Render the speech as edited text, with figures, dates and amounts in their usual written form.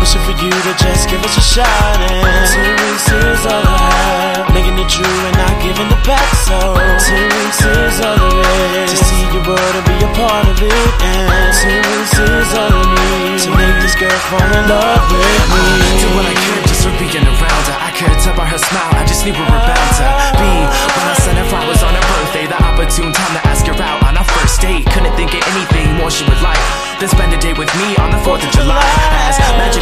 wishing for you to just give us a shot. And 2 weeks is all I have, making it true and not giving it back. So 2 weeks is all there is, to see your world and be a part of it. And 2 weeks is all I need to make this girl fall in love with me. Do what I could just for being around her. I could tell by her smile, I just knew we were bound to be. When I sent her flowers on her birthday, the opportune time to ask her out on our first date. Couldn't think of anything more she would like than spend a day with me on the 4th of July.